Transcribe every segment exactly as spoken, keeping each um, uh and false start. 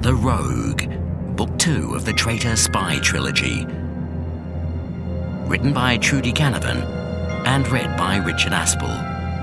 The Rogue, Book Two of the Traitor Spy Trilogy. Written by Trudy Canavan and read by Richard Aspel.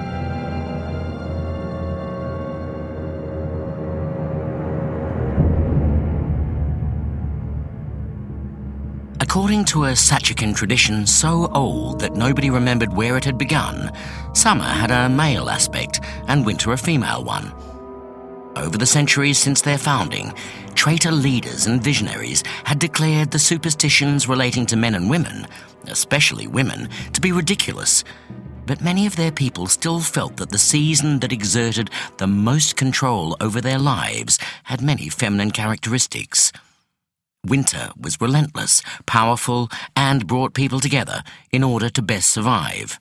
According to a Sachican tradition so old that nobody remembered where it had begun, summer had a male aspect and winter a female one. Over the centuries since their founding, traitor leaders and visionaries had declared the superstitions relating to men and women, especially women, to be ridiculous. But many of their people still felt that the season that exerted the most control over their lives had many feminine characteristics. Winter was relentless, powerful, and brought people together in order to best survive.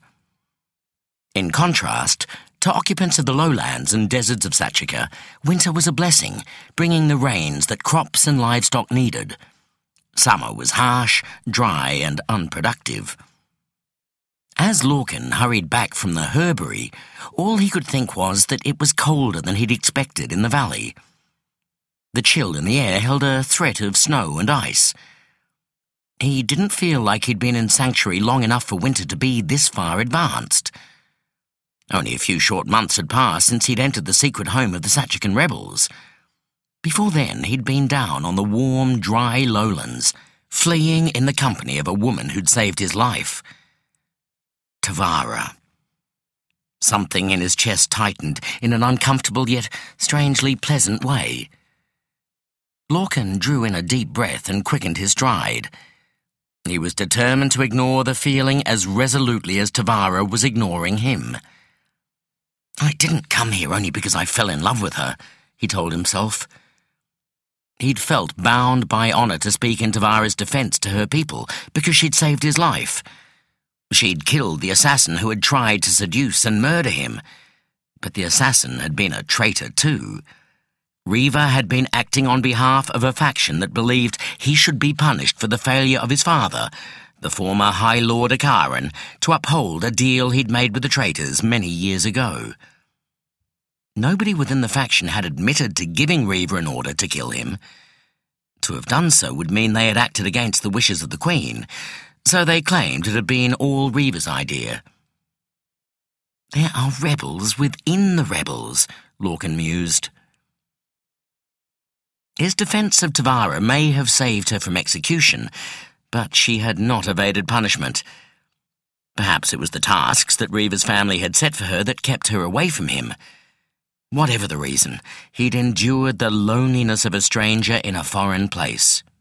In contrast, to occupants of the lowlands and deserts of Sachica, winter was a blessing, bringing the rains that crops and livestock needed. Summer was harsh, dry, and unproductive. As Lorcan hurried back from the herbery, all he could think was that it was colder than he'd expected in the valley. The chill in the air held a threat of snow and ice. He didn't feel like he'd been in Sanctuary long enough for winter to be this far advanced. Only a few short months had passed since he'd entered the secret home of the Sachican rebels. Before then, he'd been down on the warm, dry lowlands, fleeing in the company of a woman who'd saved his life. Tavara. Something in his chest tightened in an uncomfortable yet strangely pleasant way. Lorcan drew in a deep breath and quickened his stride. He was determined to ignore the feeling as resolutely as Tavara was ignoring him. "I didn't come here only because I fell in love with her," he told himself. He'd felt bound by honour to speak in Tavara's defence to her people because she'd saved his life. She'd killed the assassin who had tried to seduce and murder him. But the assassin had been a traitor too. Riva had been acting on behalf of a faction that believed he should be punished for the failure of his father, the former High Lord Akaran, to uphold a deal he'd made with the traitors many years ago. Nobody within the faction had admitted to giving Riva an order to kill him. To have done so would mean they had acted against the wishes of the Queen, so they claimed it had been all Riva's idea. "There are rebels within the rebels," Lorcan mused. His defence of Tavara may have saved her from execution, but she had not evaded punishment. Perhaps it was the tasks that Riva's family had set for her that kept her away from him. Whatever the reason, he'd endured the loneliness of a stranger in a foreign place.